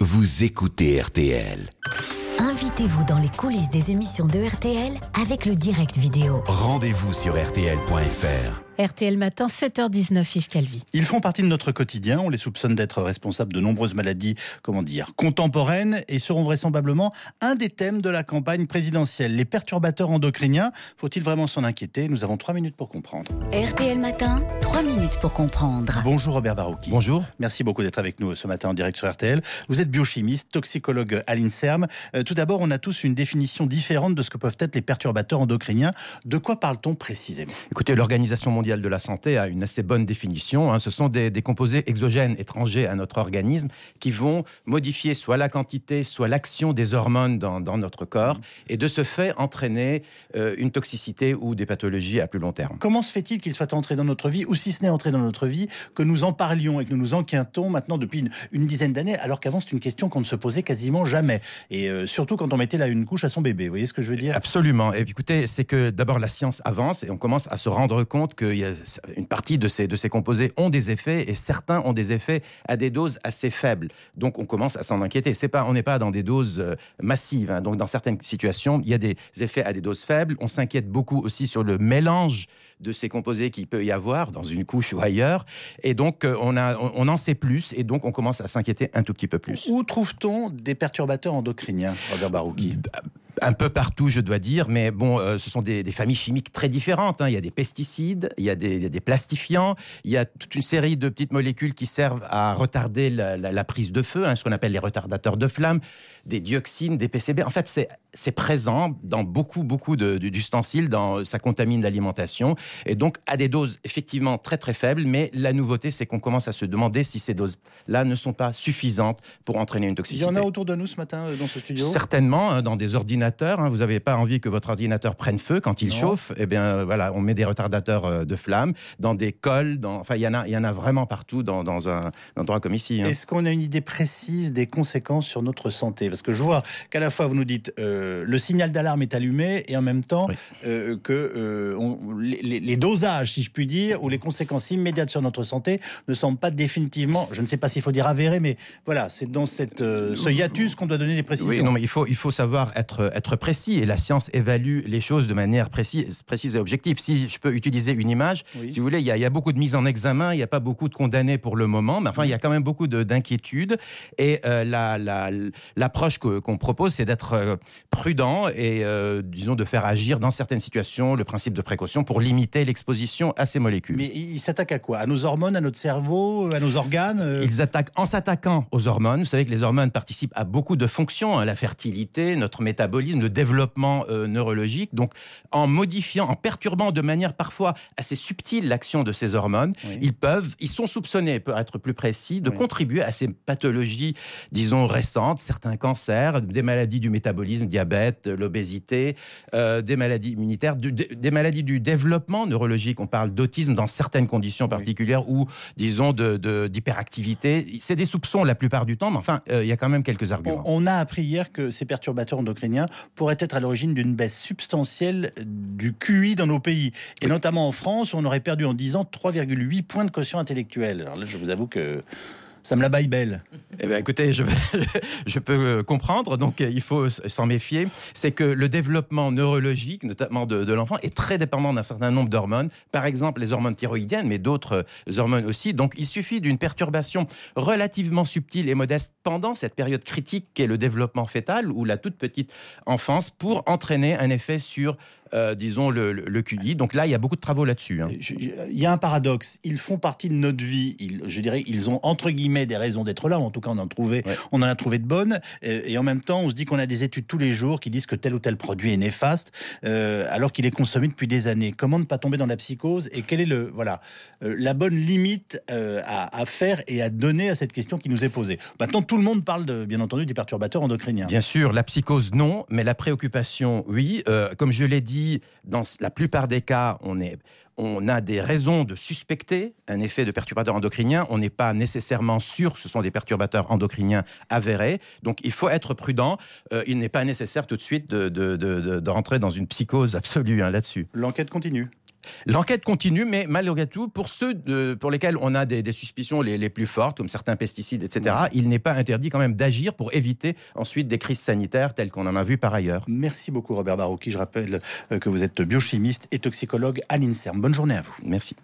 vous écoutez RTL. Invitez-vous dans les coulisses des émissions de RTL avec le direct vidéo. Rendez-vous sur rtl.fr. RTL Matin, 7h19, Yves Calvi. Ils font partie de notre quotidien. On les soupçonne d'être responsables de nombreuses maladies, contemporaines, et seront vraisemblablement un des thèmes de la campagne présidentielle. Les perturbateurs endocriniens, faut-il vraiment s'en inquiéter? Nous avons 3 minutes pour comprendre. RTL Matin, 3 minutes pour comprendre. Bonjour Robert Barouki. Bonjour. Merci beaucoup d'être avec nous ce matin en direct sur RTL. Vous êtes biochimiste, toxicologue à l'INSERM. Tout d'abord, on a tous une définition différente de ce que peuvent être les perturbateurs endocriniens. De quoi parle-t-on précisément? Écoutez, l'Organisation mondiale de la santé a une assez bonne définition. Ce sont des composés exogènes étrangers à notre organisme qui vont modifier soit la quantité, soit l'action des hormones dans notre corps et de ce fait entraîner une toxicité ou des pathologies à plus long terme. Comment se fait-il qu'il soit entré dans notre vie, ou si ce n'est entré dans notre vie, que nous en parlions et que nous nous enquêtons maintenant depuis une dizaine d'années, alors qu'avant c'est une question qu'on ne se posait quasiment jamais, et surtout quand on mettait là une couche à son bébé, vous voyez ce que je veux dire? Absolument. Et puis écoutez, c'est que d'abord la science avance et on commence à se rendre compte qu'il y a une partie de ces composés ont des effets et certains ont des effets à des doses assez faibles. Donc on commence à s'en inquiéter. On n'est pas dans des doses massives. Donc dans certaines situations, il y a des effets à des doses faibles. On s'inquiète beaucoup aussi sur le mélange de ces composés qu'il peut y avoir dans une couche ou ailleurs. Et donc on en sait plus et donc on commence à s'inquiéter un tout petit peu plus. Où trouve-t-on des perturbateurs endocriniens, Robert Barouki? Un peu partout, je dois dire, mais bon, ce sont des familles chimiques très différentes. Il y a des pesticides, il y a des plastifiants, il y a toute une série de petites molécules qui servent à retarder la prise de feu, ce qu'on appelle les retardateurs de flamme, des dioxines, des PCB. En fait, c'est présent dans beaucoup d'ustensiles, ça contamine l'alimentation, et donc à des doses effectivement très très faibles, mais la nouveauté, c'est qu'on commence à se demander si ces doses-là ne sont pas suffisantes pour entraîner une toxicité. Il y en a autour de nous ce matin dans ce studio? Certainement, dans des ordinateurs. Vous n'avez pas envie que votre ordinateur prenne feu quand il chauffe. Eh bien, voilà, on met des retardateurs de flamme dans des cols. Il y en a vraiment partout dans un endroit comme ici. Est-ce qu'on a une idée précise des conséquences sur notre santé? Parce que je vois qu'à la fois vous nous dites le signal d'alarme est allumé et en même temps les dosages, si je puis dire, ou les conséquences immédiates sur notre santé ne semblent pas définitivement, je ne sais pas s'il faut dire avérées, mais voilà, c'est dans ce hiatus qu'on doit donner des précisions. Oui, non, mais il faut savoir être précis et la science évalue les choses de manière précise et objective. Si je peux utiliser une image, si vous voulez, il y a beaucoup de mises en examen, il n'y a pas beaucoup de condamnés pour le moment, mais enfin, il y a quand même beaucoup d'inquiétudes et l'approche qu'on propose, c'est d'être prudent et disons de faire agir dans certaines situations le principe de précaution pour limiter l'exposition à ces molécules. Mais ils s'attaquent à quoi? À nos hormones, à notre cerveau, à nos organes? Ils attaquent en s'attaquant aux hormones. Vous savez que les hormones participent à beaucoup de fonctions, la fertilité, notre métabolisme, le développement neurologique. Donc, en modifiant, en perturbant de manière parfois assez subtile l'action de ces hormones, ils sont soupçonnés, pour être plus précis, de contribuer à ces pathologies, disons, récentes, certains cancers, des maladies du métabolisme, diabète, l'obésité, des maladies immunitaires, des maladies du développement neurologique. On parle d'autisme dans certaines conditions particulières ou, disons, d'hyperactivité. C'est des soupçons la plupart du temps, mais enfin, il y a quand même quelques arguments. On a appris hier que ces perturbateurs endocriniens pourraient être à l'origine d'une baisse substantielle du QI dans nos pays. Et notamment en France, où on aurait perdu en 10 ans 3,8 points de quotient intellectuel. Alors là, je vous avoue que ça me la baille belle. Eh bien, écoutez, je peux comprendre, donc il faut s'en méfier. C'est que le développement neurologique, notamment de l'enfant, est très dépendant d'un certain nombre d'hormones. Par exemple, les hormones thyroïdiennes, mais d'autres hormones aussi. Donc, il suffit d'une perturbation relativement subtile et modeste pendant cette période critique qu'est le développement fœtal ou la toute petite enfance pour entraîner un effet sur disons le QI. Donc là, il y a beaucoup de travaux là-dessus. Il y a un paradoxe. Ils font partie de notre vie. Je dirais, ils ont entre guillemets des raisons d'être là. En tout cas, on en a trouvé de bonnes. Et en même temps, on se dit qu'on a des études tous les jours qui disent que tel ou tel produit est néfaste, alors qu'il est consommé depuis des années. Comment ne pas tomber dans la psychose? Et quelle est la bonne limite à faire et à donner à cette question qui nous est posée? Maintenant, tout le monde parle bien entendu des perturbateurs endocriniens. Bien sûr, la psychose non, mais la préoccupation oui. Comme je l'ai dit, dans la plupart des cas, on a des raisons de suspecter un effet de perturbateur endocrinien. On n'est pas nécessairement sûr que ce sont des perturbateurs endocriniens avérés. Donc, il faut être prudent. Il n'est pas nécessaire tout de suite de rentrer dans une psychose absolue là-dessus. L'enquête continue. L'enquête continue, mais malgré tout, pour ceux pour lesquels on a des suspicions les plus fortes, comme certains pesticides, etc., il n'est pas interdit quand même d'agir pour éviter ensuite des crises sanitaires telles qu'on en a vu par ailleurs. Merci beaucoup Robert Barouki. Je rappelle que vous êtes biochimiste et toxicologue à l'INSERM. Bonne journée à vous. Merci.